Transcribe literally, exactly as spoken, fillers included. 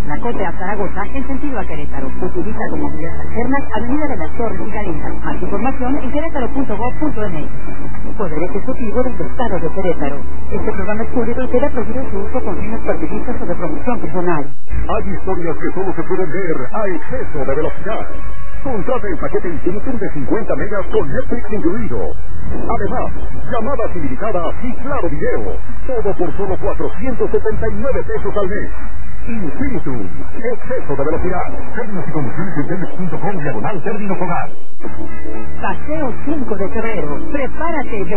La Cote a Zaragoza en sentido a Querétaro. Utiliza como vías alternas Avenida de las Torres y Galicia. Más información en querétaro punto gob punto eme equis. Poder Ejecutivo del Estado de Querétaro. Este programa es público y queda prohibido su uso con fines partidistas o de promoción personal. Hay historias que solo se pueden ver a exceso de velocidad. Contrata el paquete Infinitum de cincuenta megas con Netflix incluido. Además, llamadas ilimitadas y claro video. Todo por solo cuatrocientos setenta y nueve pesos al mes. Infinitum, exceso de velocidad. Términos y condiciones en telmex punto com diagonal término fogar. Paseo cinco de febrero. Prepárate.